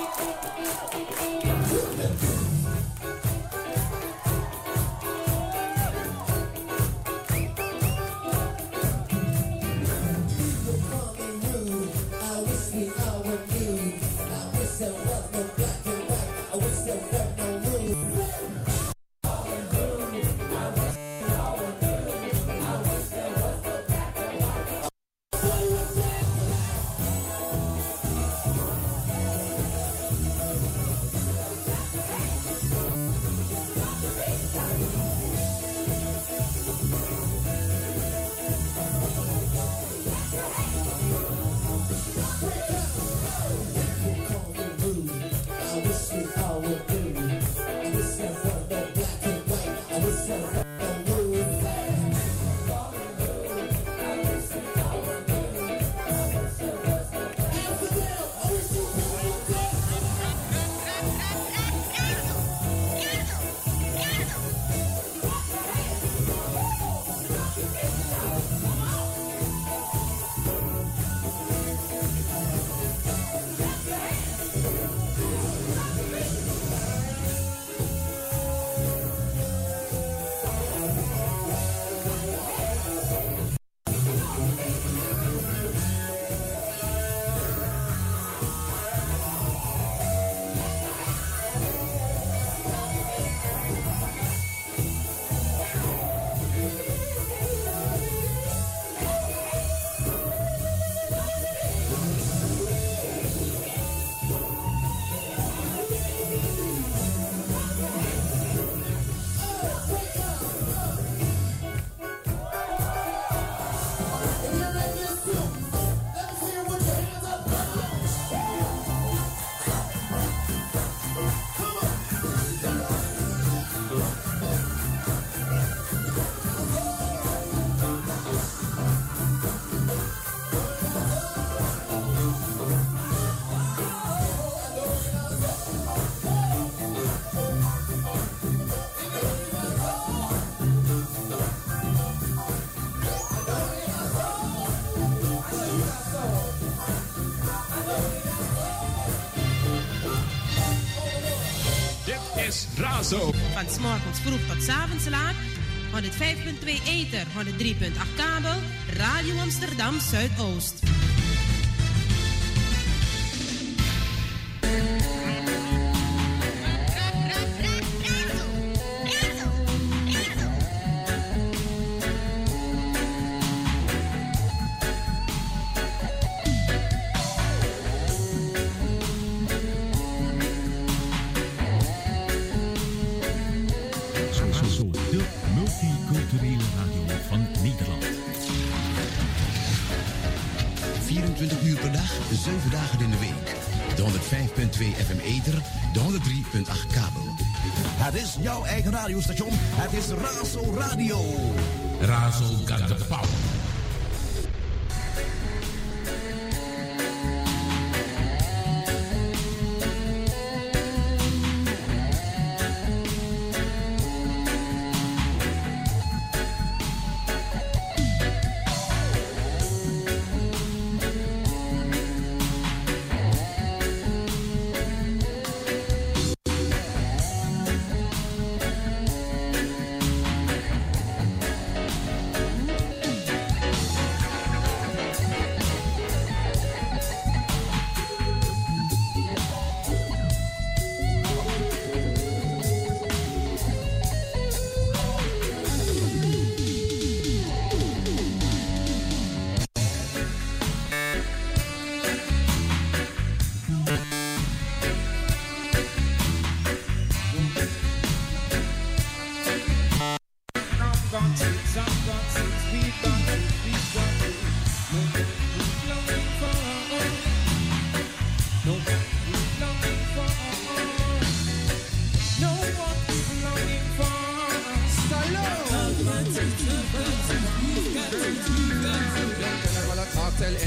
Razo. Van 's morgens vroeg tot 's avonds laat. 105.2 ether, 103.8 kabel. Radio Amsterdam Zuidoost. Multiculturele radio van Nederland. 24 uur per dag, 7 dagen in de week. De 105.2 FM ether, de 103.8 kabel. Het is jouw eigen radiostation. Het is Razo Radio. Razo got the power.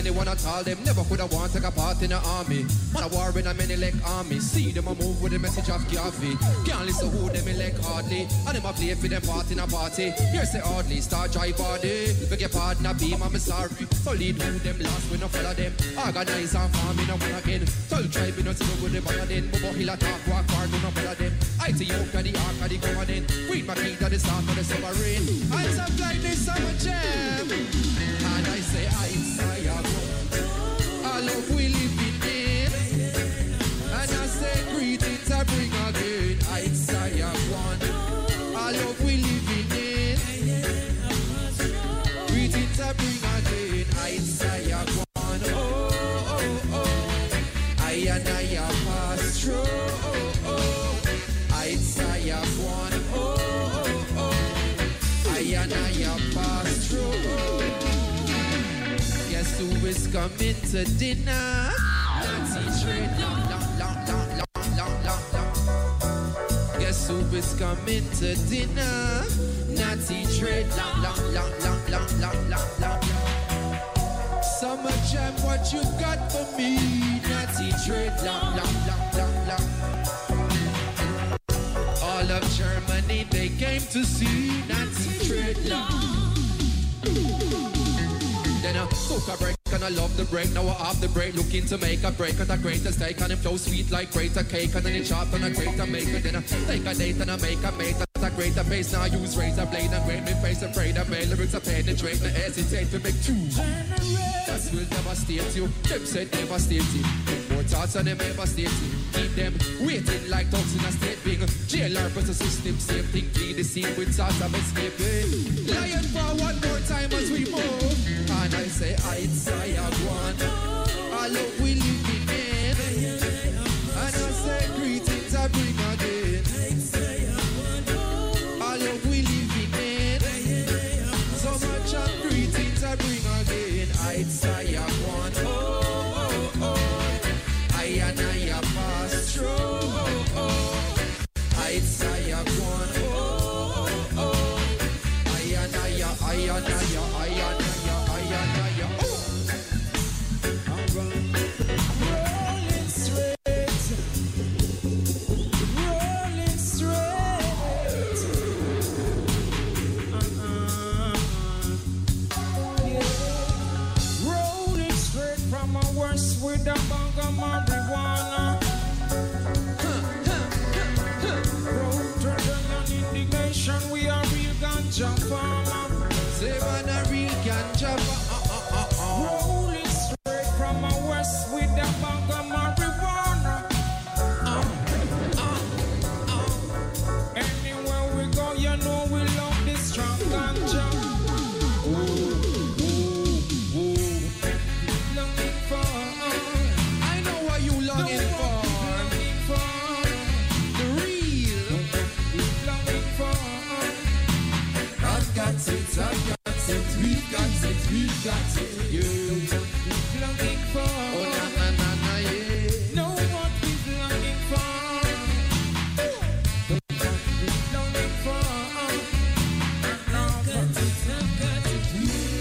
anyone at all. Them never could have want to take a part in the army. Man a war in a many leg army. See them a move with the message of Gavi. Can't listen who them elect hardly. And them a play for them part in a party. Here say hardly, start drive body. Beg your pardon, a beam, I'm sorry. So lead who them last, we no follow them. Organize and farm in a one again. Tell tribe in a single with them other then. Bobo hill attack, walk hard, do not follow them. I to yoke to the ark of the government. Read my key to the start of the submarine. I sound like this summer jam. And I say, I love we living in. And I say, greetings I bring again. I one. I love we living in. Greetings I bring again. I one. Oh, oh, oh. I and I pass through. I one. Oh, oh, oh. I and I pass through. Guess who is coming to dinner? Nancy Trade, long. Guess who is coming to dinner? Natty Trade, long. Summer Jam, what you got for me? Natty Trade, long. All of Germany, they came to see Natty Trade, long. Then I took a break and I love the break. Now I off the break, looking to make a break at a greater steak. And it flow sweet like greater cake. And then it chopped on a greater maker. Then I take a date and I make a mate at a greater base. Now I use razor blade and grade me face and pray the mail lyrics I penetrate. No hesitate to make two. That will devastate you. Them said devastate you. More thoughts and them devastate you. Keep them waiting like dogs in a state being. JLR versus system, same thing. Flee the scene with thoughts of escaping. Lion for one more time as we move. And I say, I one. I love we living in. And I say, greetings I bring again. I love we living in. So much of greetings I bring again. I one. Oh, oh, oh. I and I pass through. I one. Oh, oh, oh. I and I. With the bang of marijuana, road to the indignation, we are real ganja farmer. Say man a real ganja farmer. Rolling straight from a west with the bang of marijuana. Anywhere we go, you know we love this strong ganja. We've got it, you longing for. Oh, na, yeah. Know what we're longing for. Longing for. I've got it.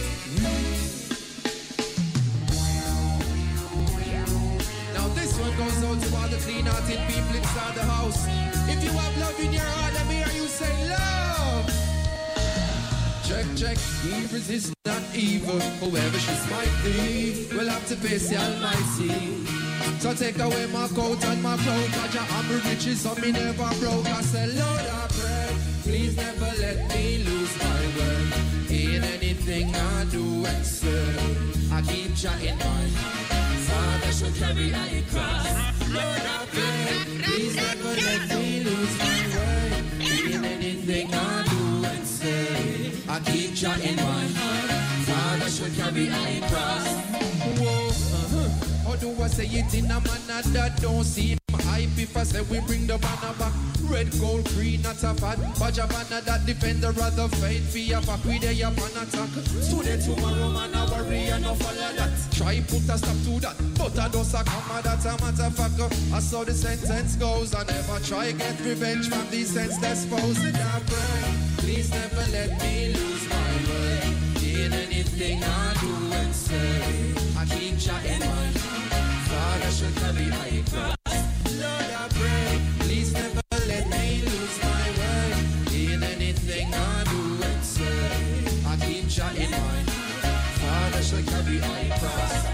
Now this one goes out to all the clean-hearted people inside the house. If you have love in your heart, let me hear you say love. Check, he resists not evil. Whoever she might be, will have to face the Almighty. So take away my coat and my clothes, cause your armor riches, so me never broke. I said, Lord, I pray, please never let me lose my way. In anything I do and say, I keep chatting my Father should carry I cross. Lord, I pray, please never let me lose my way. In anything I do and say, I keep chatting my heart. Father should carry I cross. Whoa, how do I say it in a manner that don't seem hype? If I say we bring the banner back, red, gold, green, not a fad. Bajavana that defender of the faith, fear back with a up and attack. Today tomorrow man a worry and no follow that. Try put a stop to that, but I don't suck on that's a matter fucker. I saw the sentence goes, I never try get revenge from these senseless foes. And I pray, please never let me lose my way. In anything I do and say, I keep chatting my Father shall carry I cross. Lord, I pray, please never let me lose my way in anything I do and say. I keep chatting my Father shall carry I cross.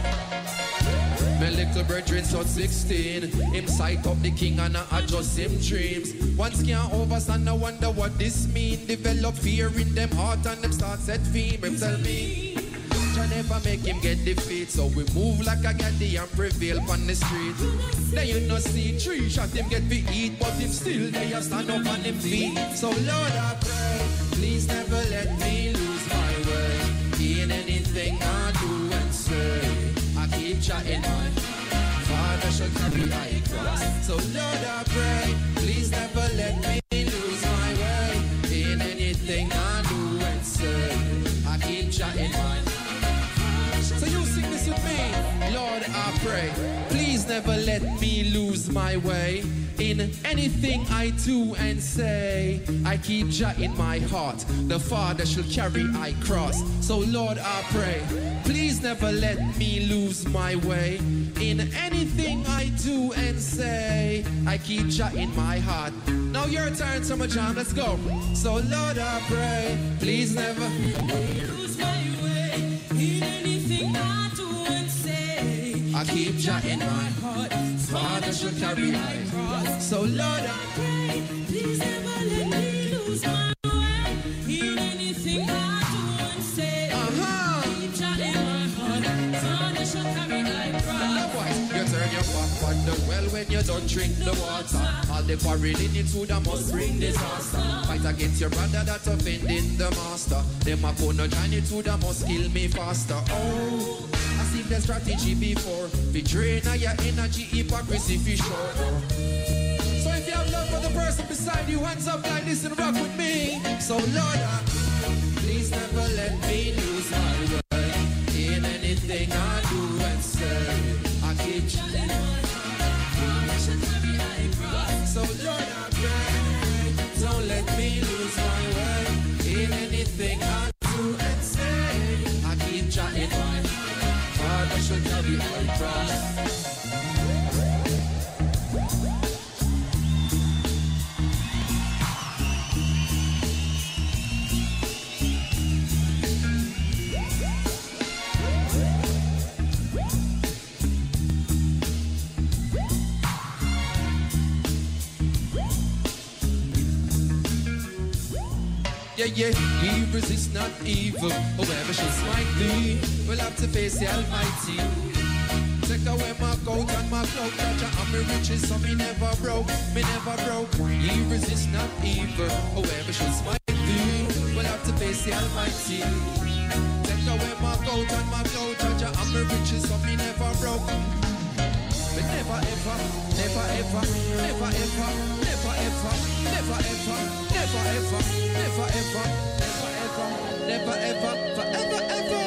My little brethren so 16, him sight up the king and I adjust him dreams. Once can't overstand, I wonder what this mean. Develop fear in them heart and them start set theme. Him tell me, I never make him get defeat. So we move like a gaddy and prevail on the street. Then you no see tree shot him get to eat, but him still they a stand up on him feet. So Lord I pray, please never let me lose my way in anything I do and say. I keep chatting my Father shall carry I cross. So Lord I pray, please never let me lose my way in anything I do and say. I keep chatting my. So you sing this with me. Lord I pray, please never let me lose my way in anything I do and say. I keep Jah in my heart, the Father shall carry I cross. So Lord I pray, please never let me lose my way in anything I do and say. I keep Jah in my heart. Now your turn, Summer Jam, let's go. So Lord I pray, please never lose my way in anything I do and say. I keep Jah in my heart, Father shall carry I cross. So Lord I pray, please never let me lose my way in anything I do and say. Keep Jah in my heart, Father shall carry I cross. You turn your back on the well when you don't drink the water. All the quarreling into the must bring disaster. Fight against your brother that offending the master. Them a put no journey to the must kill me faster. Oh, I see the strategy before. Be drain of your energy, hypocrisy for sure. So if you have love for the person beside you, hands up like this and rock with me. So Lord, please never let me lose my way in anything I do and say. I keep chatting my heart, so Lord I pray, don't let me lose my way in anything I do and say. I keep chatting my heart, I should carry my cross. Yeah, evil is not evil. Whoever shall smite thee will have to face the Almighty. Take away my coat and my cloak, Jah, I'm the riches, so me never broke, me never broke. Evil is not evil. Whoever shall smite thee will have to face the Almighty. Take away my coat and my cloak, Jah, I'm the riches, so me never broke. But never ever, never ever, never ever, never ever, never ever, never ever, never ever, never ever, never ever, forever ever.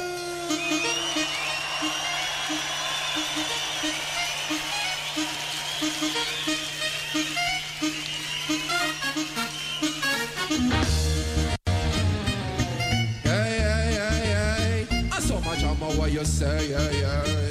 Hey, hey, hey, hey. I saw my drama what you say, hey, hey.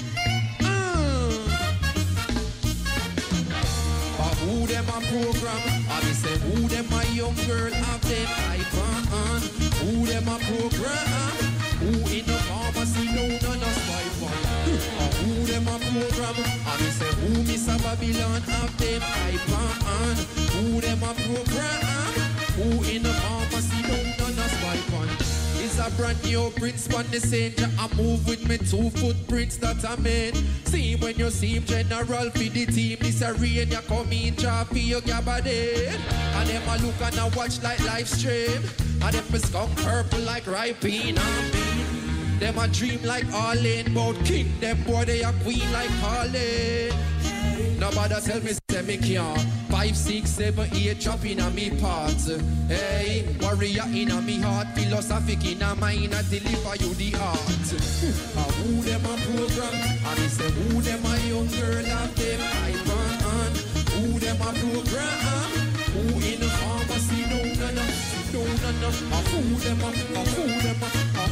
Who them a program? I be say who them a young girl have them iPhone? Who them a program? Who in the pharmacy know none of spy fun? Who them a program? I be say who Miss Babylon have them iPhone? Who them a program? Who in the pharmacy know none of spy fun? It's a brand new prince on the scene. I move with me 2 footprints that I made. See when you see him general for the team. This a rain you come in, drop your gabardine. And them a look and a watch like live stream. And them a skunk purple like ripene and bean. Them a dream like Arlene, bout king. Them boy they a queen like Harley. Nobody tell me say me can't. 5, 6, 7, 8 chopping on me parts. Hey, warrior in a me heart, philosophic in a mind, I deliver you the art. Who them a program? And me say who them a young girl have them iPhone? Who them a program? Who in the pharmacy no none? Who them a who me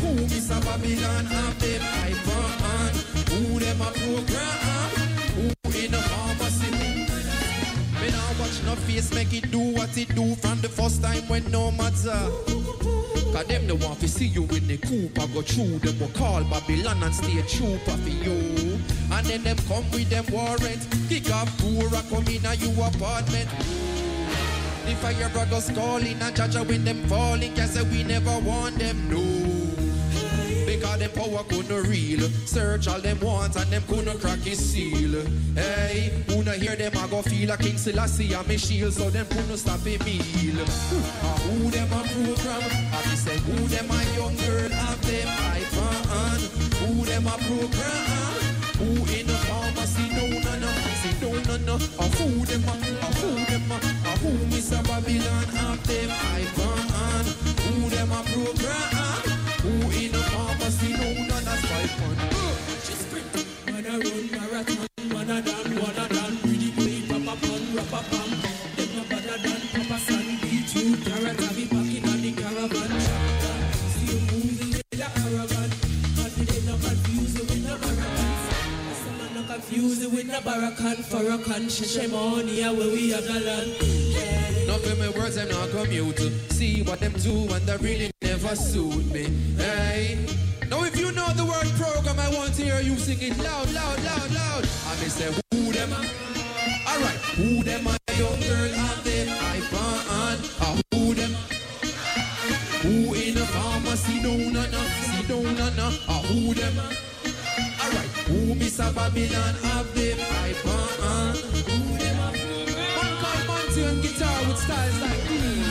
Mr. Babylon have them hyper on? Who them a program? Who in the pharmacy? Me now watch no face make it do what it do from the first time when no matter. Cause them the want to see you in the coupe. I go through them will call Babylon and stay trooper for you. And then them come with them warrant. Kick off poor come in a you apartment. The fire brothers calling and judge when them falling. Can't say we never want them, no. Because them power couldn't real. Search all them want and them couldn't crack his seal. Hey, who not hear them I go feel a King Selassie and me shield. So them couldn't stop a meal. Who them a program? I say who them a young girl have them iPhone. Who them a program? Who in the pharmacy no. Who them a who Mr. Babylon have them iPhone. Who them a program? Who in the pharmacy no none as 500. Just sprint. Man a run marathon, man a done, pretty play, papa pun, rapper pam. Them no better than Papa San, beat you, carrot, have it back in on the caravan. See you moving with the arrogant, but they no confuse you with the barracan. Some man no confuse you with the barracan, farracan, sheshe money, where we have the land. Not for my words, I'm not commute. See what them do and they really never suit me. Hey. Now if you know the word program, I want to hear you sing it loud. I may say who them are. Alright, who them are young girl have them iPhone. Who them? Who in the pharmacy don't know. Who them? Alright, who Mr. Babylon have them iPhone. Who them are? One called Monty and guitar with styles like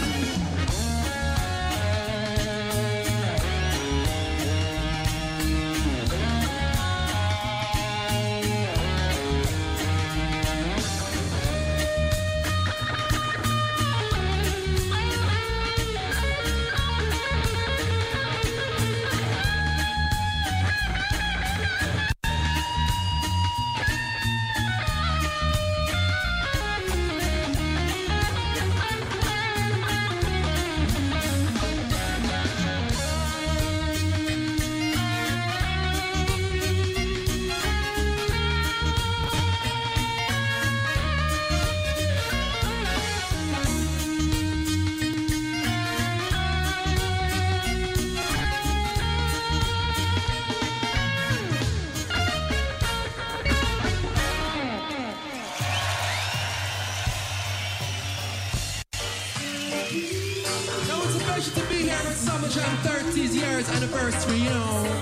anniversary, you know.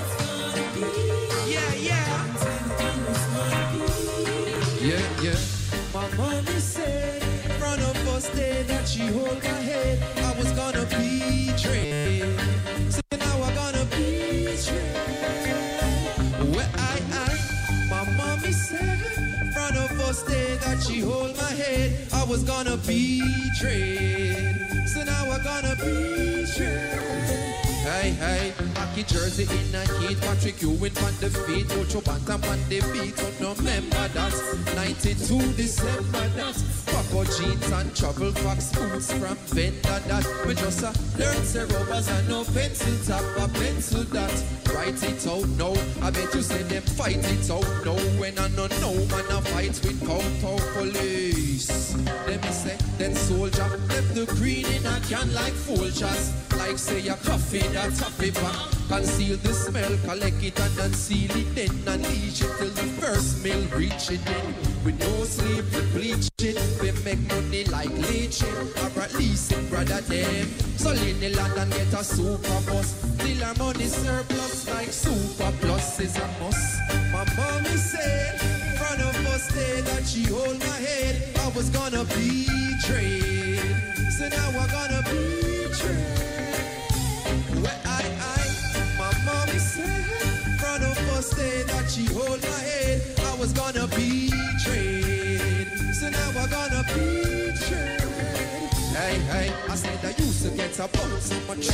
Yeah. My mommy said, in front of us day that she hold my head, I was gonna betray. So now I'm gonna betray. Well, my mommy said, in front of us day that she hold my head, I was gonna betray. So now I'm gonna betray. Hey, Aki Jersey in a heat, Patrick Ewing on the feet, Ocho Bantam on the beat, don't no remember that, 92 December that, Paco jeans and travel fox boots from vendor that, we just learn say rubbers and no pencil top, a pencil that, write it out now, I bet you say them fight it out now, when I don't know man a fight with counter police, let me say, then soldier, left the green in a can like Folgers, like say a coffee that's a paper. Conceal the smell, collect it and unseal it, then unleash it till the first meal reach it in. With no sleep, we bleach it. We make money like leeching, or at least it brother them. So leave the land and get a super bus. Till our money surplus like super plus is a must. My mommy said, in front of us day that she hold my head, I was gonna betray. So now we're gonna betray. My mommy said, in front of us day that she hold my head, I was gonna betray. So now we're gonna betray. Hey, I said I used to get about so much.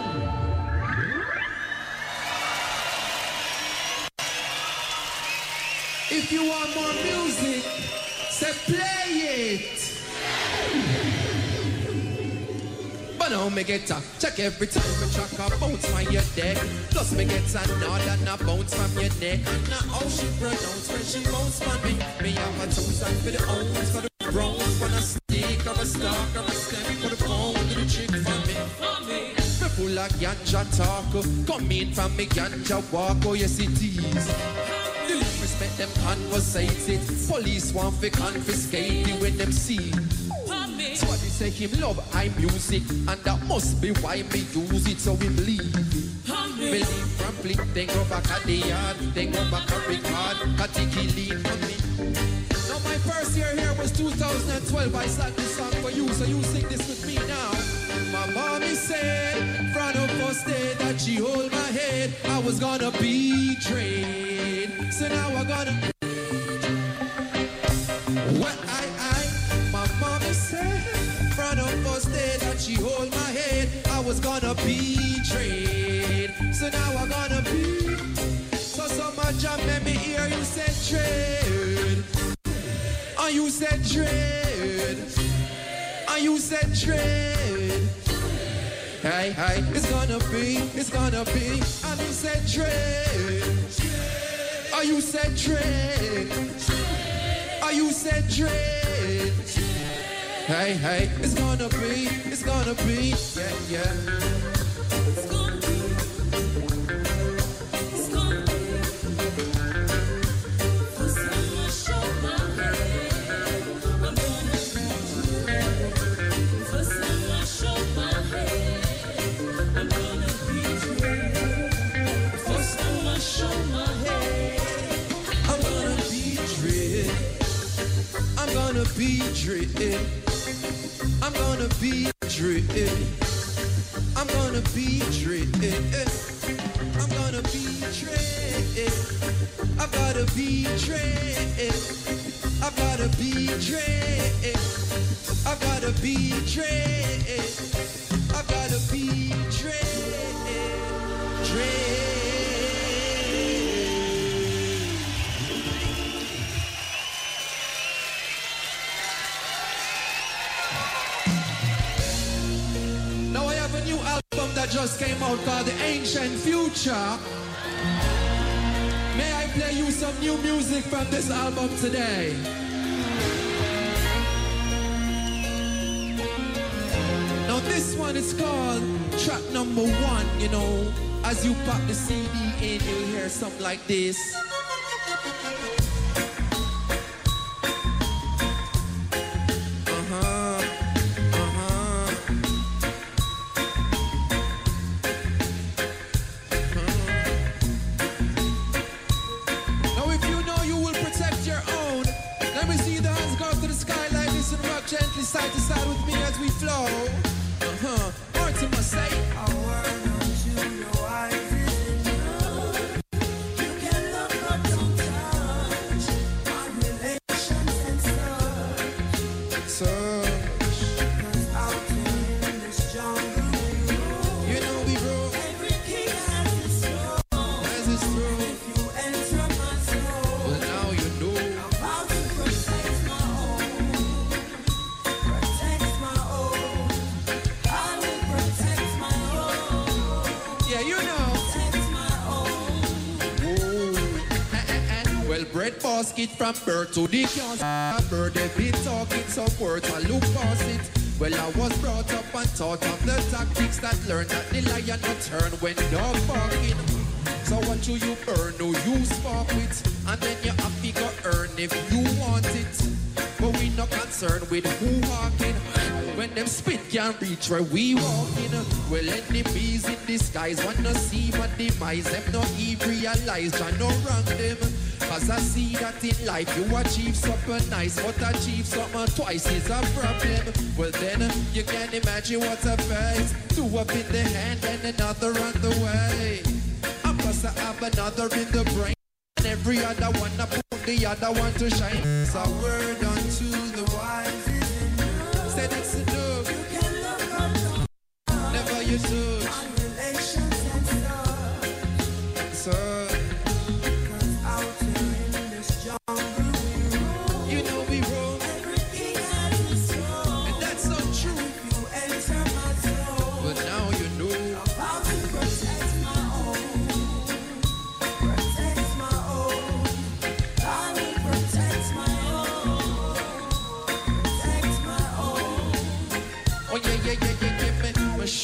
If you want more music, say play it. But now me get a check every time me track a bounce from your deck. Plus me get a nod and a bounce from your neck. And now how she pronounce when she bounce from me. Me have a thousand for the owns, for the browns, for the stick, or a stalk, or a stem, for the phone, do the trick for me. Me full of ganja talk, come in from me ganja walk, oh yes it is. The lyrics make them conversate it. Police want to confiscate it when them see. So they say him love high music, and that must be why me use it, so we believe. Believe promptly, then go back at the yard, then go back a record, particularly for me. Now my first year here was 2012, I sang this song for you, so you sing this with me now. My mommy said, front of us day that she hold my head, I was gonna be trained. So now I gonna... What my mommy said, front of us day that she hold my head, I was gonna be trained. So now I gonna be... So much I made me hear you said trade. And you said trade. And you said trade. Hey, hey, it's gonna be, and you said trade. Oh, you said trade. Oh, you said trade. Hey, hey, it's gonna be, yeah, yeah. It's gonna be, it's gonna be. First time I show my head, I'm gonna be trade. First time I show my head. I'm gonna be dread. First time I show my head, I'm gonna be dread. I'm gonna be dread. I'm gonna be dread. I'm gonna be dread. I'm gonna be dread. I've gotta be dread. I've gotta be dread. I've gotta be dread. I've gotta be dread. Now I have a new album that just came out called The Ancient Future. May I play you some new music from this album today? Now this one is called track number 1, you know. As you pop the CD in, you'll hear something like this. Now if you know you will protect your own, let me see the hands go to the sky like this and rock gently side to side with me as we flow. Mortimer say, I word unto your eyes is enough. You can look but don't touch our relations and such. Cause out in this jungle you know we broke. Every king has its throne. Has its throne. If you enter my soul, well now you know. I'm about to protect my own. Protect my own. I will protect my own. Yeah, you know. Protect my own. Whoa. Well, bread basket from birth to the cancer. Bird, they've been talking some words. I look past it. Well, I was brought up and taught of the tactics that learn that the lion will turn when dog barking. So what do you burn? No, you spark with, and then you have to go earn if you want it. But we not concerned with who walking. When them spit can't reach where we walking. Well, enemies in disguise wanna see my demise. Them not even realize I no wrong them. Cause I see that in life you achieve something nice, but achieve something twice is a problem. Well then, you can imagine what a face. 2 up in the hand and another on the way. I must have another in the brain. And every other one I put the other one to shine. So a word unto the wise is enough. Said it's enough. You can look up, never you touch on relations and stuff. So you know we roll. Every king has its throne. And that's so true. If you enter my throne,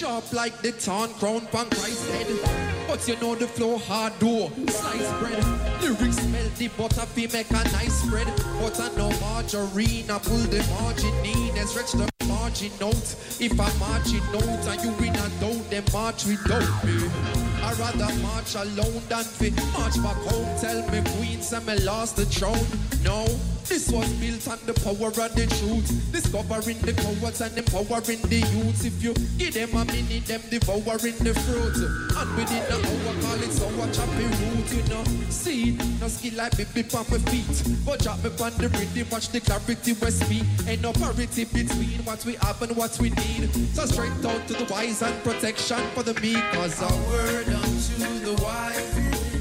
sharp like the torn crown pan Christ's head. But you know the flow hard door, slice bread. Lyrics melt the butter fi make a nice spread. Butter no margarine, I pull the margin in and stretch the margin out. If I margin out and you win and doubt, then march without me. I'd rather march alone than fi march back home. Tell me queen, say me lost the throne. No, this was built on the power of the truth. Discovering the poets and empowering the youths. If you give them a minute, them devouring the fruit. And within the hour, call it so a choppy root, you know. See, no skill like me bip on my feet. But drop me on the rhythm, watch the clarity we speak. Ain't no parity between what we have and what we need. So straight out to the wise and protection for the meek. Cause a word unto the wise.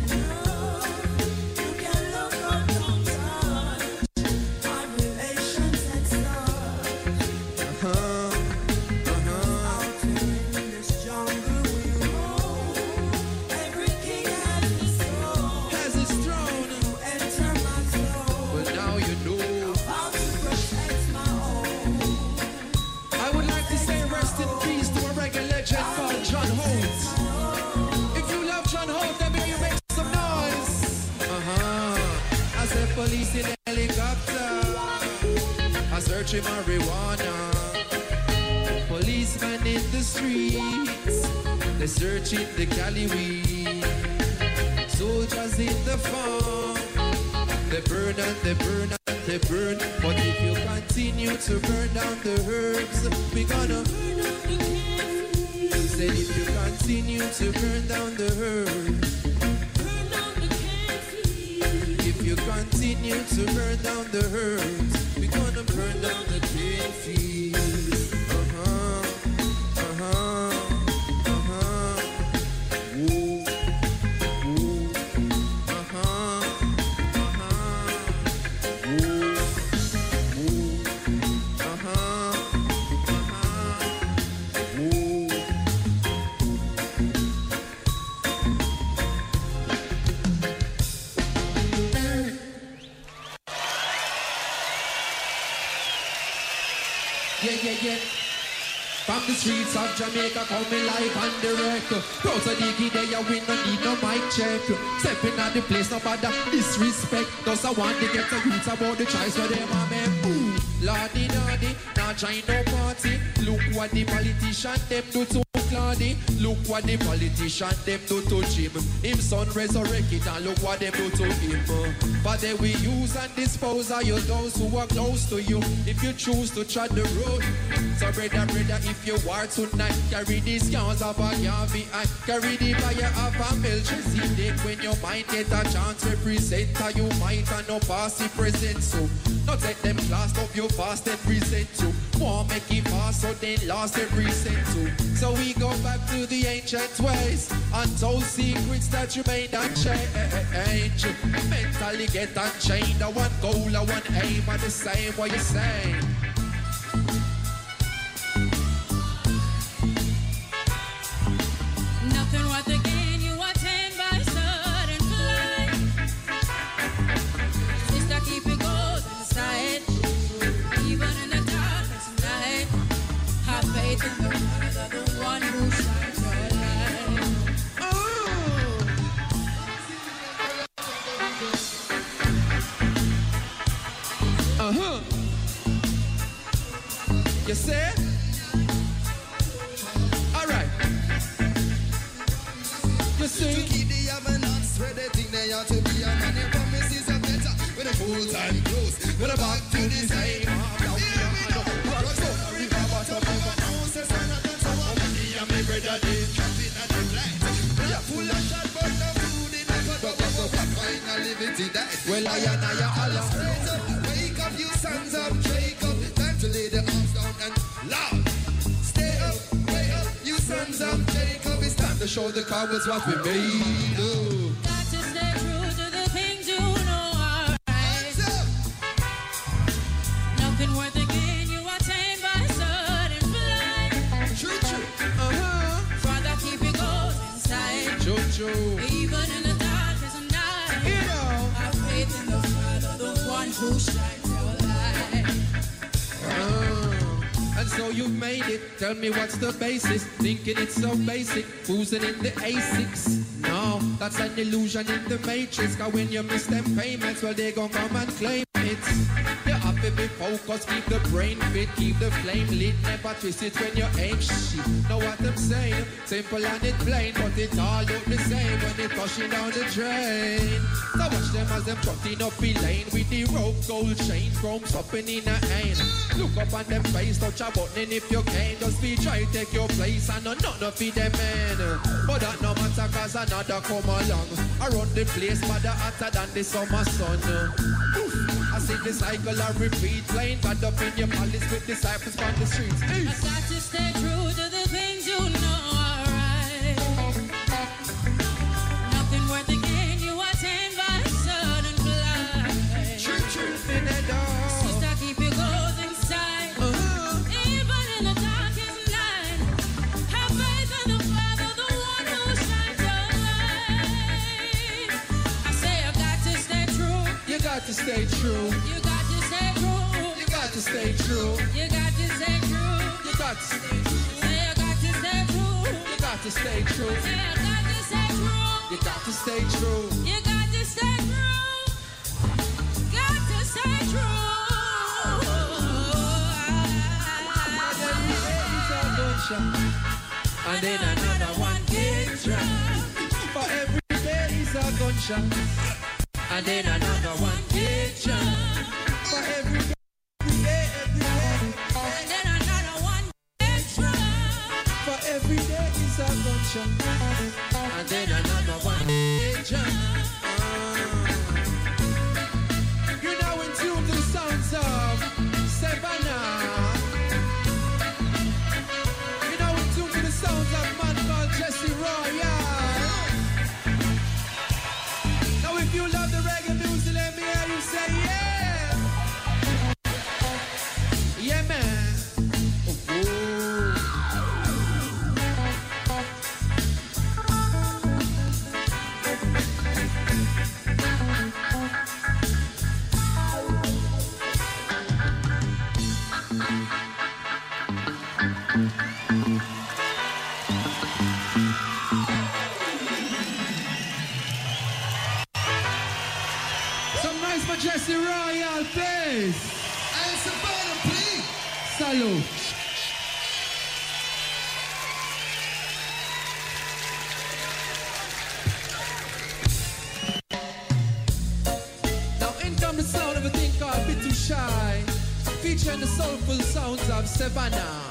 Police in helicopter, I searching marijuana. Policemen in the streets, they searching the Cali weed. Soldiers in the farm, they burn and they burn and they burn. But if you continue to burn down the herbs, we gonna burn down the candy. Said if you continue to burn down the herbs, if you continue to burn down the herbs, we're gonna burn down the cane fields. Woo, woo, woo, woo, woo. Yeah. From the streets of Jamaica coming live and direct. Proud to dig in there, we no need no mic check. Stepping at the place, no bother disrespect. Cause I want to get the youth about the choice for them and me. Ooh, lordy, not join no party. Look what the politician them do to Claudy. Look what the politician them do to Jim. Him son resurrected and look what them do to him. But they will use and dispose of you, those who are close to you. If you choose to tread the road. So brother, if you are tonight, carry these scars of a Yavi and carry the fire of a Melchizedek. When your mind get a chance represent, you might and no pass the present. So not take them class of your fast and present to. Won't make it fast so they lost every cent too. So we go back to the ancient ways and those secrets that you made and change. Mentally get unchained. The one goal, the one aim, and the same what you say. Nothing worth the gain you attain by sudden flight. Sister, keep it goes inside, even in the darkest night. Have faith in the Father, the one who shines your light. You say? All right. You see? To keep the evidence where they think they ought to be, and then their promises are better with a full-time close. With a back to the same. Well, I Allah. Wake up, you sons of Jacob. Time to lay the arms down and loud. Stay up, wake up, you sons of Jacob. It's time To show the cowards what we made. Oh. Got to stay true to the things you know are right. Nothing worth the gain you attain by sudden flight. True. Father, keep it going inside. True. Even in the darkest of night. You know. Have faith in the Father, the one who shines your light. And so you've made it. Tell me what's the basis? Thinking it's so basic. Boozing in the A6. No, that's an illusion in the matrix. Cause when you miss them payments, well, they gon' come and claim it. You have to be focused, keep the brain fit, keep the flame lit, never twist it when you aim shit. Know what I'm saying? Simple and it plain, but it all look the same when it pushing down the drain. So watch them as them trotting up the lane with the rope gold chain, chrome stopping in a hand. Look up on them face, touch a button if you can. Just be try to take your place and none of them men. But that no matter cause another come along. Around the place, but the hotter than the summer sun. I see the cycle of repeat, playing God up in your palace with disciples on the streets. I got to stay true to the things you know are right. Nothing worth the gain you attain by a sudden flight. Truth in the dark. Sister, keep your goals inside. Even in the darkest night. Have faith in the Father, the one who shines your light. I say I got to stay true. You got to stay true. You got to stay true. You got to stay true. You got to stay true. You got to stay true. Say I got to stay true. You got to stay true. Say I got to stay true. You got to stay true. You got to stay true. Got to stay true. And then another one gets dropped. For every day is a gunshot. And then another one gets dropped. For every day, every day. And then another one gets dropped. For every day is a gunshot. And then another one gets dropped. You're now in tune to the sounds of Savannah. You're now in tune to the sounds of man called Jesse Royal. Now if you love the reggae music, let me hear you say yeah. Yeah, man. Some nice for Jesse Royal, please. And Savannah, please. Salute. Now in comes the sound of a thing called Bit Too Shy, featuring the soulful sounds of Savannah.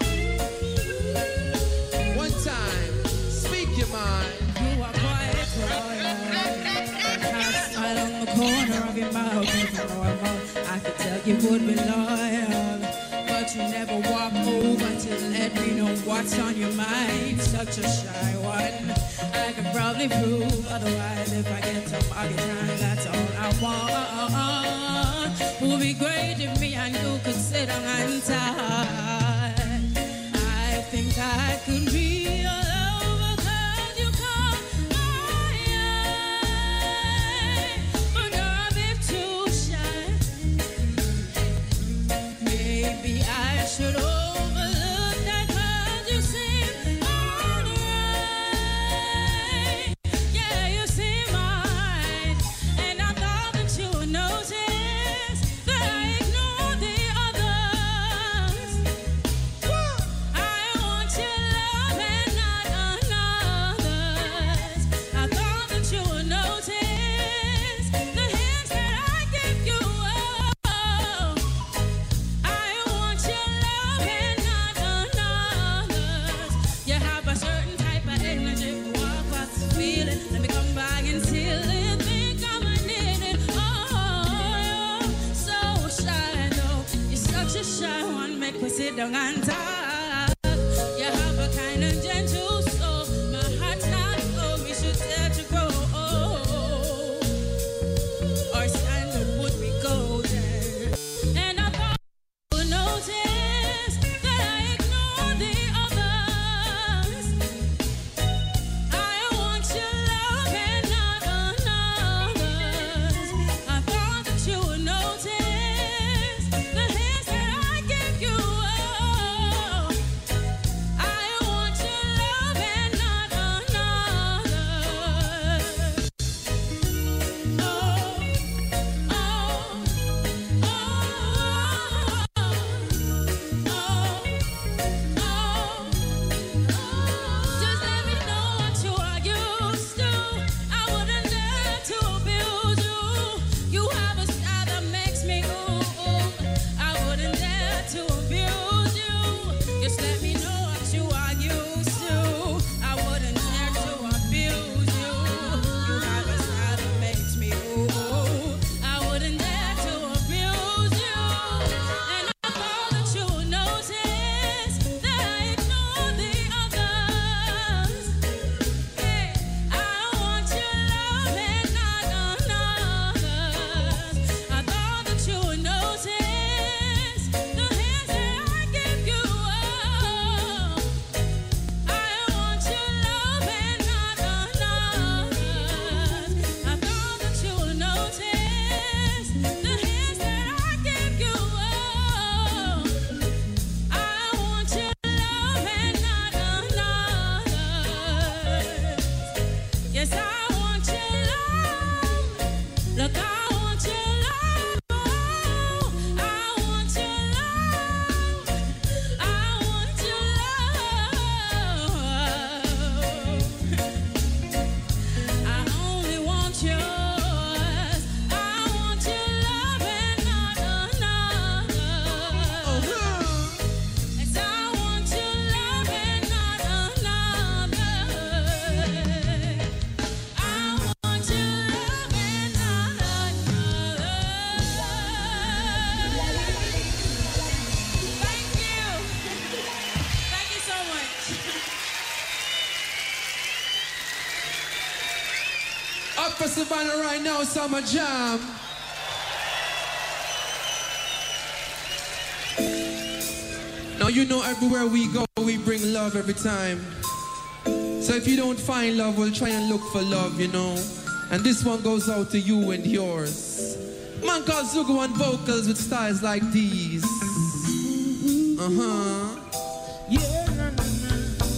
One time, speak your mind. You are quiet, royal. Right on the corner of your mouth is normal. I could tell you would be loyal, but you never walk over to let me know what's on your mind. Such a shy one. I could probably prove otherwise if I get some market time. That's all I want. Would be great if me and you could sit down and talk. I think I could be your lover 'cause you caught my eye. But I'm a bit too shy. Maybe I should overlook that 'cause you seem alright. Yeah, you seem alright. And I thought that you would notice that I ignore the others. I want your love and not another's. I thought that you would notice the hints that I give you. I want your love and not another's. You have a certain type of energy. Walk what's feeling. Let me come by and seal it. Think I'm a needed. Oh, so shy though. You're such a shy one. Make me sit down and talk. You have a kind of gentle soul. My heart's not low. We should dare to grow. Our standard would be golden. And I thought you would notice that I ignore the others. I want your love and not another's. I thought that you would notice the hints that I give you. for Savannah right now, Summer Jam. Now you know everywhere we go, we bring love every time. So if you don't find love, we'll try and look for love, you know. And this one goes out to you and yours. Man called Zugu on vocals with styles like these. Yeah, na, na, na.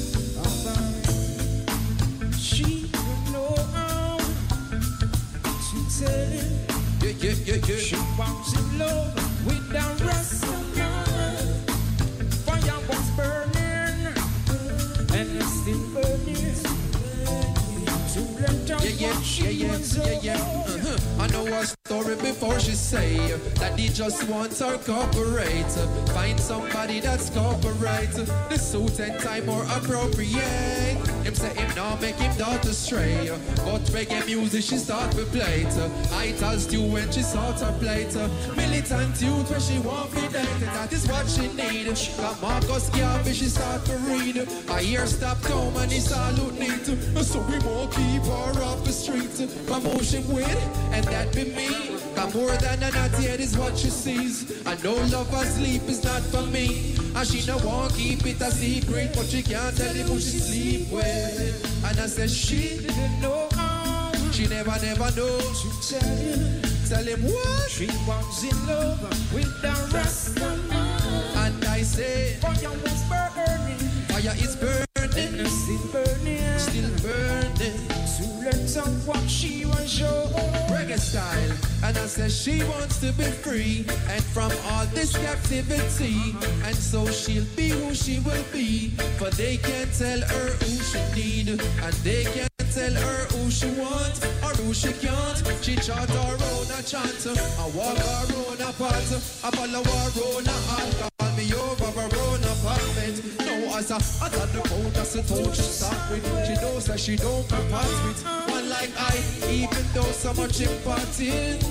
She don't know how to tell it. Yeah. She walks in love with the rest of mine. Fire was burning and it's still burning. To let out what she was over. I know her story before she say that he just wants her corporate. Find somebody that's corporate. The suit and tie more appropriate. Him say him now make him daughter stray. But reggae music she start to play. I tell Stu when she sort her plate. Militant youth where she want me date. That is what she need. Got Marcus Garvey she start to read. I hear stop come and he salute need. So we won't keep her off the street. Promotion win and that be me. Got more than a naughty head is what she sees. I know love or sleep is not for me. And she no want keep it a secret, but she can't tell him who she sleep with. And I said she didn't know how. She never know. She tell him what? She was in love with the rest of mine. And I say fire was burning. Fire is burning. And still burning. Still burning. To let out what she was showing. Reggae style. And I said she wants to be free and from all this captivity. And so she'll be who she will be. For they can't tell her who she need. And they can't tell her who she wants or who she can't. She chant her own a chant. I walk her own a path. I follow her own a heart. Call me over her own apartment. No, as I thought the code that's a touch to start with. She knows that she don't pass with one like I, even though so much imparting.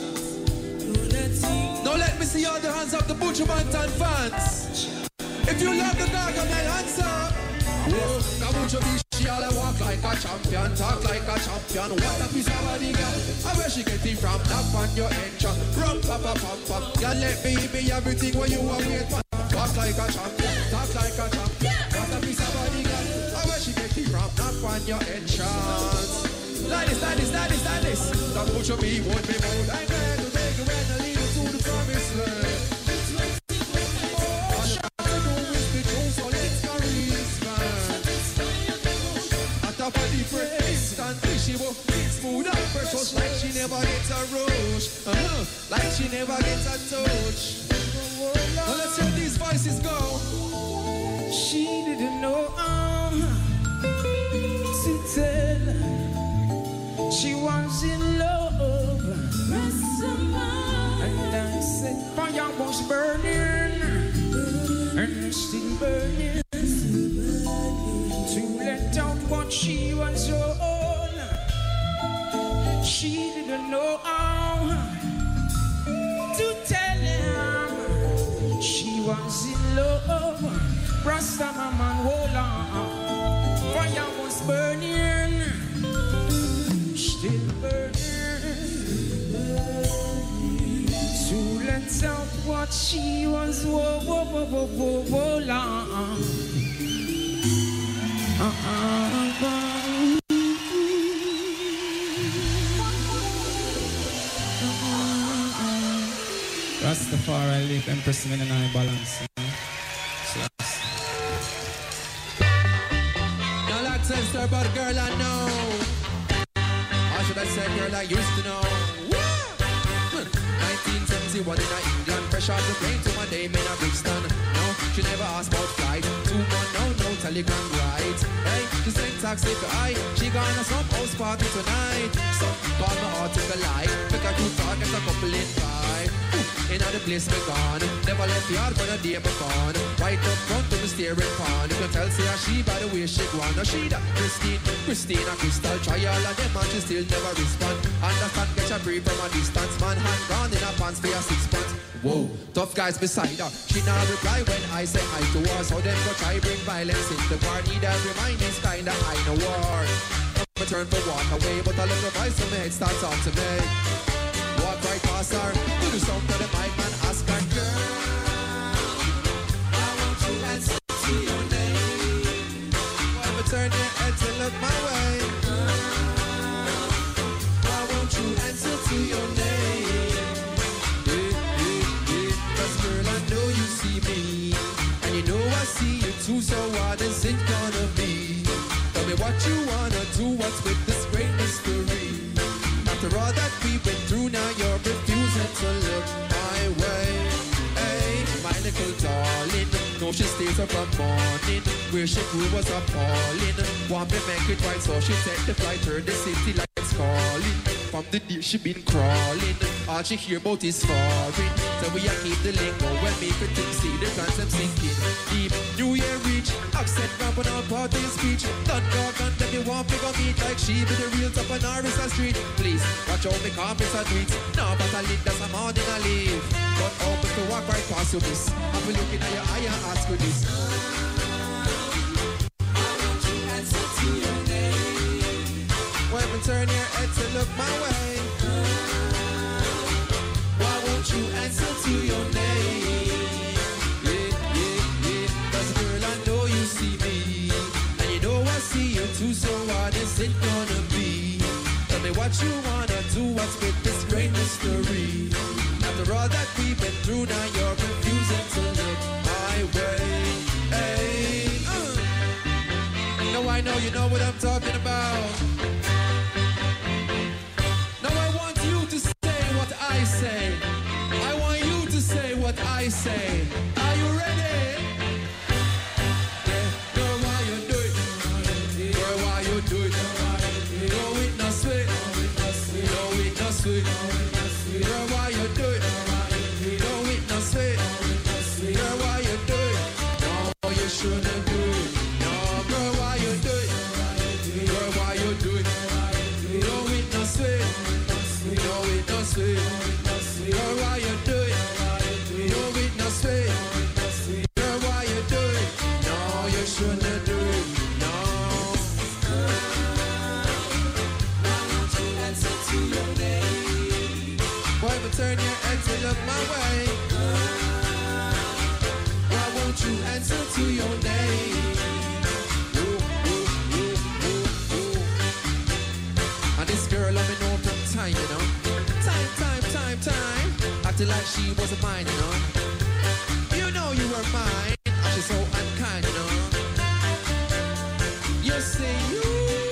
Now let me see all the hands up the Butcher Banton fans. If you love the dog, I'm my hands up. Now Butcher B, she all walk like a champion, talk like a champion. What a piece of body, girl. I where she get it from, knock on your entrance. Rum, pop, pop, pop, pop. Girl, let me be everything when you are wait for. Walk like a champion, talk like a champion. What a piece of body, girl. I where she get it from, knock on your entrance. Like this. That Butcher B won't be moved. I'm glad to take you and lead you to the promised land. All you have to do is be true, so let's carry this man. At top of the praise, instantly she will smooth and precious like she never gets a rush. Like she never gets a touch. Now let's hear these voices go. She didn't know how to tell. She was in love. And I said fire was burning and still burning. To let out what she was on. She didn't know how to tell him she was in love. Rasta man, hold on. Fire was burning. Still burning. To let out what she was. Rastafari live Empress men and I balance. Now like says there about a girl I know. Or should I say girl I used to know? 1971 in England, fresh out the plane to my name in a Brixton. No, she never asked about flight. 2 months, no telegram right. Hey, she sent taxi for I. She gonna some house party tonight. So call my heart to the light. Make a good talk, get a couple in five. In other place me gone. Never left the yard for the day me gone. Right up front to the steering pond. You can tell say she by the way she gone. Now she that Christina Crystal. Try all of them and she still never respond. Understand, get a brief from a distance. Man hand gone in her pants for a 6 months. Whoa, tough guys beside her. She not reply when I say hi to her. So them go try bring violence in the party. That remind is kinda I know war. I turn to walk away, but I look at voice in my head start talk to me. Walk right past her, do the sound to the mic man, ask her, girl, I want you answer to your name. Why turn your head to look my way? Why won't you answer to your name? Cause girl, I know you see me, and you know I see you too, so what is it gonna be? Tell me what you wanna do, what's with this great mystery? After all that we've been through, now you're refusing to look my way. Hey, my little darling, no, she stays up from morning. Where she grew was appalling. Want me make it right, so she take the flight, turn the city lights calling. From the day she been crawling, all she hear about is foreign. So we a keep the link going, make her think, see the plans I'm sinking deep. New Year reach, accent ramping on party speech. Done dog and then you want to go meet like she be the real top on Arista Street. Please, watch out the comments and tweets. No, but I live, that's a morning I live. But open to walk right past you, miss. I'll be looking at your eye and ask you this. Answer to your name. When we turn your head to look my way, why won't you answer to your name? Yeah. Cause girl, I know you see me, and you know I see you too, so what is it gonna be? Tell me what you wanna do, what's with this great mystery? After all that we've been through, now you're refusing to look my way. Hey, I know you know what I'm talking about. Now I want you to say what I say. I want you to say what I say. Are you ready? Yeah. Girl, why you do it? Girl, why you do it? No, it not sweet. No, it not sweet. Girl, why you do it? No, it not sweet. Girl, why you do it? No, you shouldn't do it. Girl, why you do it? No, it not sweet. Girl, why you do it? No, you shouldn't do it. No. Why won't you answer to your name? Why would turn your head to look my way? Why won't you answer to your name? And this girl I've been known from time, you know. Time. Acting like she wasn't mine, you know. You know you were mine. And she's so unkind, you know. You say you.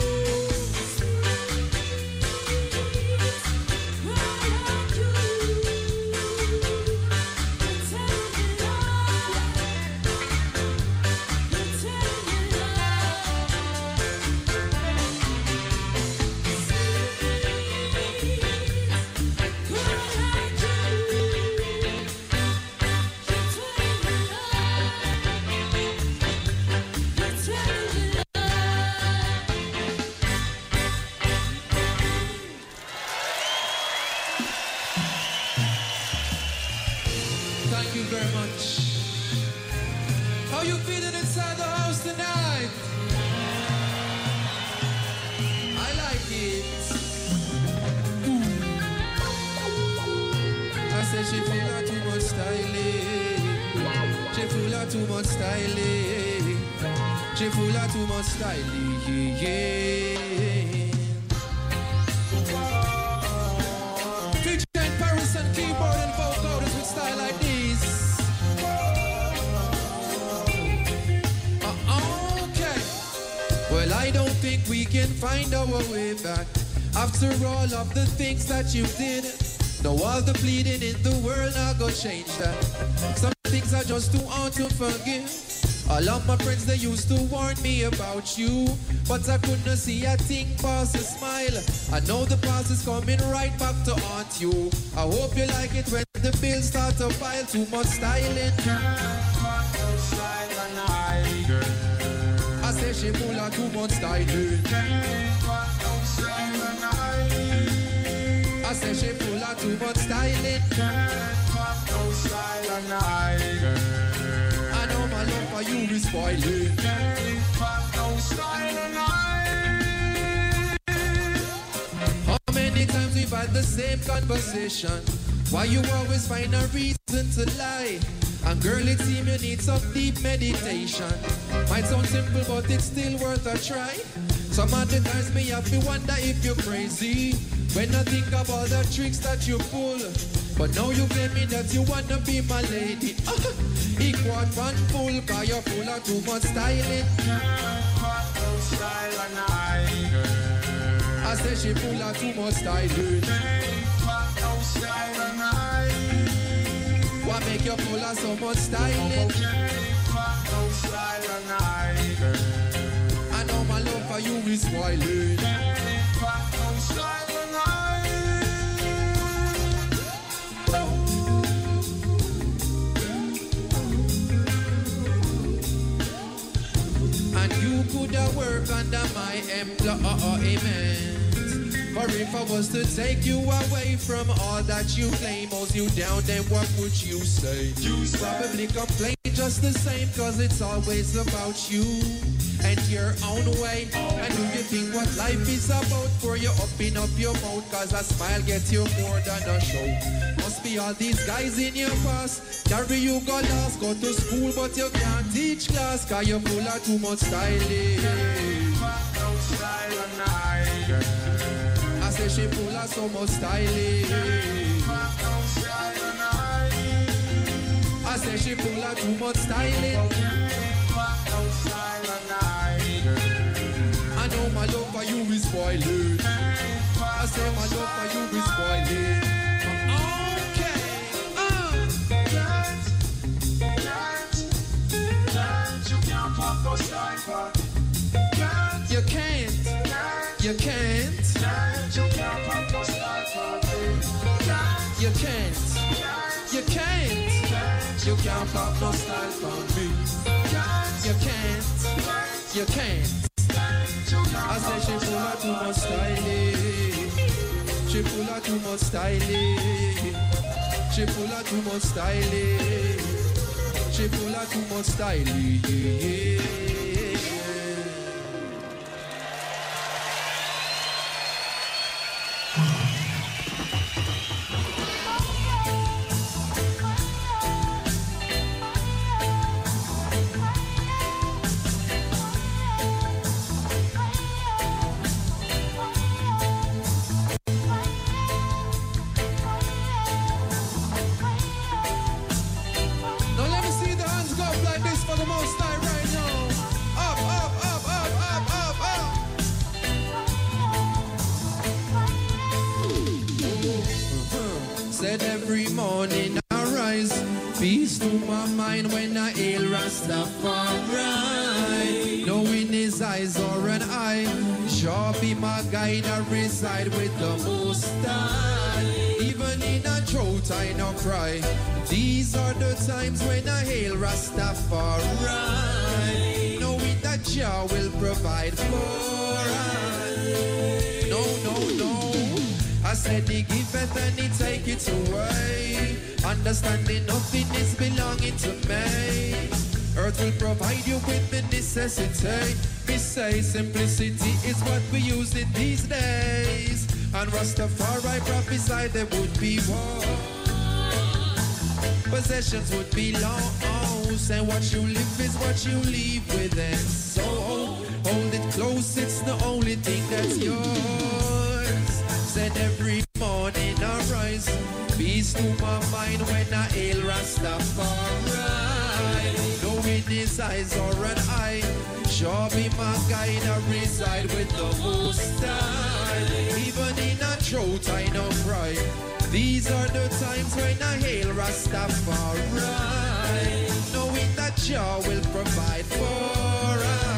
After all of the things that you did, no, all the bleeding in the world not gonna change that. Some things are just too hard to forgive. All of my friends, they used to warn me about you, but I couldn't see a thing past a smile. I know the past is coming right back to haunt you. I hope you like it when the bills start to pile. Too much styling. I say she full of too much styling. I say she full of too much styling. I know my love for you is spoiling. How many times we've had the same conversation? Why you always find a reason to lie? And girl, it seems you need some deep meditation. Might sound simple, but it's still worth a try. Some of the times me have to wonder if you're crazy when I think of all the tricks that you pull. But now you claim me that you wanna be my lady. Equal one full, cause you're full of too much styling. I say she full of too much styling. What make you full of so much styling? I know my love for you is spoiling. And you could have worked under my employment. For if I was to take you away from all that you claim, holds you down, then what would you say? You'd probably complain just the same, cause it's always about you and your own way. And do you think what life is about for you open up your mouth? Cause a smile gets you more than a show. Must be all these guys in your past carry you go last, go to school but you can't teach class, cause you're full of too much styling. I say she full of so much styling. I say she full of too much styling. I know my love for you is spoiling. I say my love for you is spoiling. Okay. You can't. You can't. You can't. You can't. You can't pop no style from me. You can't. You can't. I say she full of too much styling. She full of too much styling. She full of too much styling. She full of too much styling. Said every morning I rise, peace to my mind when I hail Rastafari. Knowing his eyes are an eye, sure be my guide, I reside with the Most High. Even in a drought I no cry, these are the times when I hail Rastafari. Knowing that Jah will provide for us. No, no, no. I said he giveth and he taketh away. Understanding nothing is belonging to me. Earth will provide you with the necessity. We say simplicity is what we use in these days. And Rastafari prophesied there would be war. Possessions would be lost, and what you live is what you leave with. And so hold it close, it's the only thing that's yours. Said every morning I rise, peace to my mind when I hail Rastafari. Knowing his eyes are an eye, sure be my guide, I reside with the Most High. Even in a drought I no cry, these are the times when I hail Rastafari. Knowing that Jah will provide for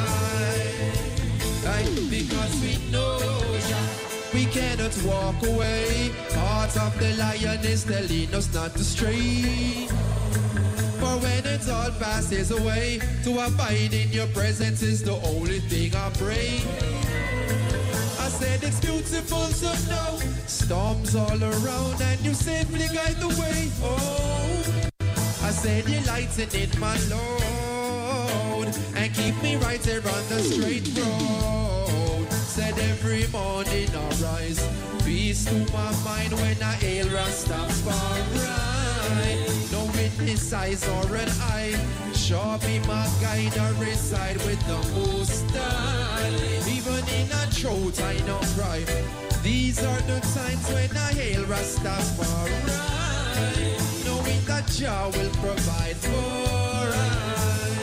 us, because we know Jah. We cannot walk away. Heart of the lion is telling us not to stray. For when it all passes away, to abide in your presence is the only thing I pray. I said it's beautiful, so no storms all around, and you safely guide the way. Oh, I I said you lighten it, my Lord, and keep me right there on the straight road. Said every morning I rise, peace to my mind when I hail Rastafari. No witness eyes or an eye, sure be my guide, I reside with the Most High. Even in a drought I don't cry, these are the times when I hail Rastafari, knowing that Jah will provide for us.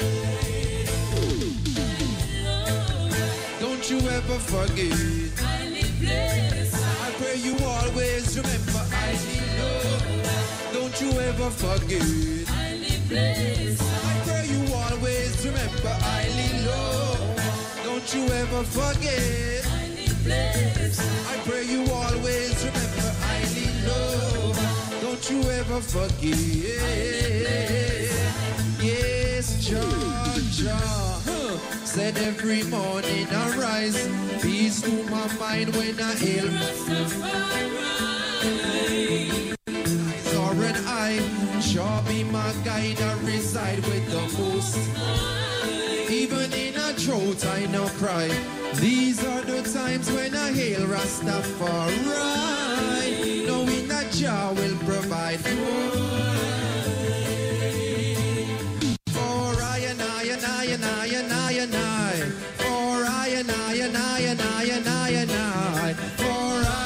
Don't you ever forget, I pray you always remember I need love. Don't you ever forget, I pray you always remember I need love. Don't you ever forget, I pray you always remember I need love. Don't you ever forget. Yes, Jah. Said every morning I rise, peace to my mind when I hail or an eye, sure be my guide, I reside with the Most. Even in a drought I no cry, these are the times when I hail Rastafari, knowing that Jah will provide for I and I and I and I and I and I, for I and I and I and I and I and I, for I.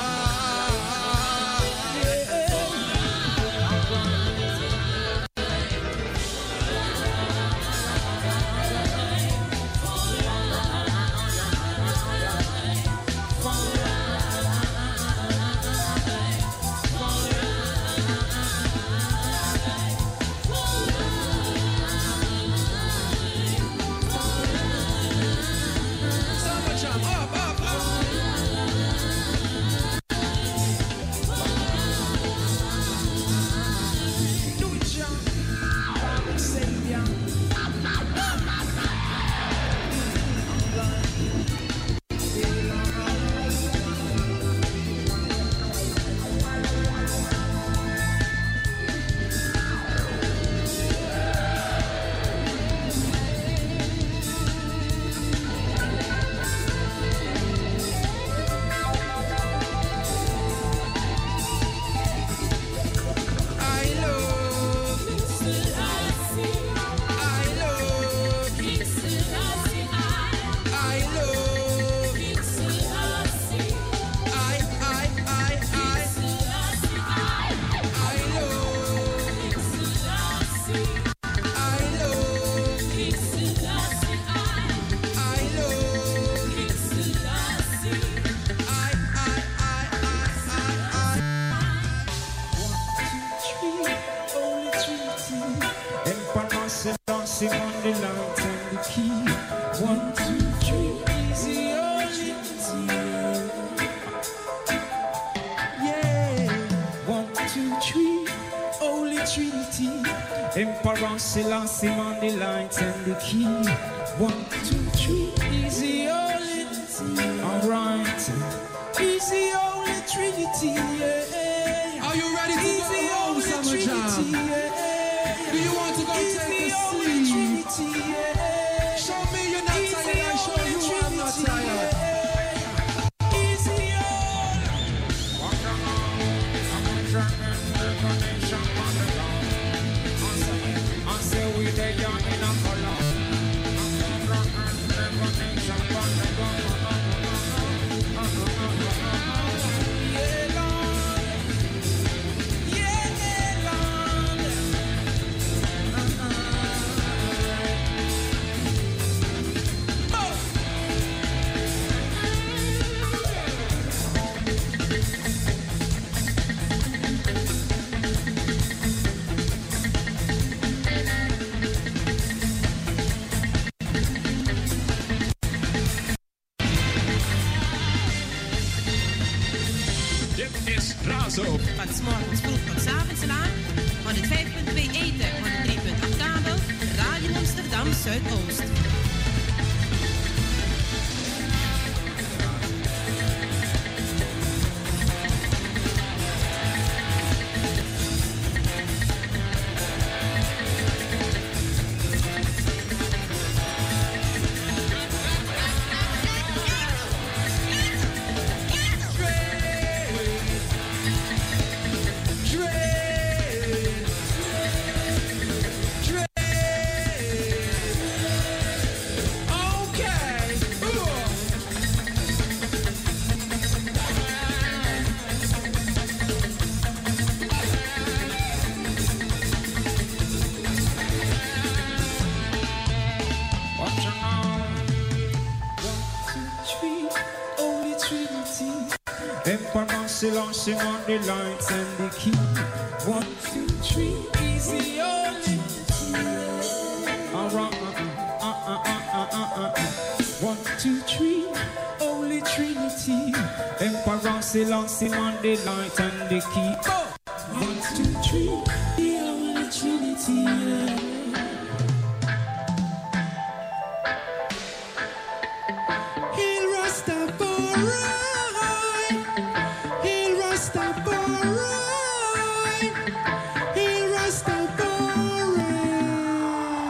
Selassie on the lights and the key. 1, 2, 3, easy only. Alright, easy only Trinity. Yeah. Are you ready to easy go home, Summer Jam? Yeah. Do you want to go easy take a sleep? sleep? Yeah. Show me you're not tired, I show you I'm not tired. Van 's morgens vroeg tot 's avonds laat. 105.2 ether, 103.8 kabel. Radio Amsterdam Zuidoost. Selassie on the lights and the key. 1, 2, 3, easy only. Alright, 1, 2, 3, Holy Trinity. Emperor Selassie on the light and the key. 1, 2, 3, the Holy Trinity.